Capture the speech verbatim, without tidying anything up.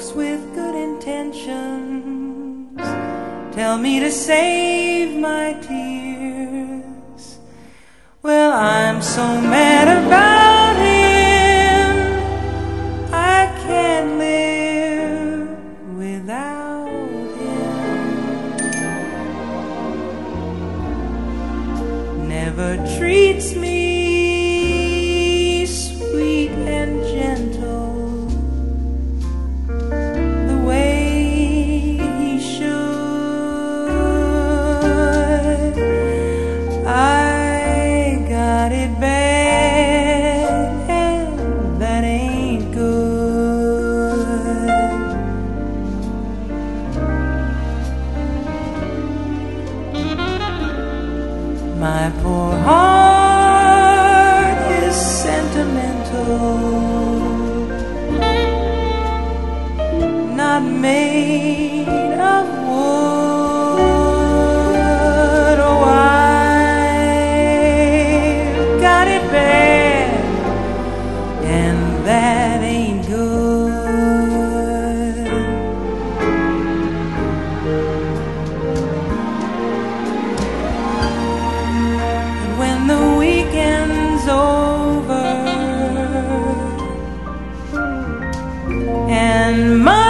folks with good intentions tell me to save my tears. Well, I'm so mad about him, I can't live without him. Never treats me sweet and gentle the way he should. I got it bad, and that ain't good. My poor heart is sentimental, not made of wood. Oh, I've got it bad, and that ain't good. And when the weekend's over and my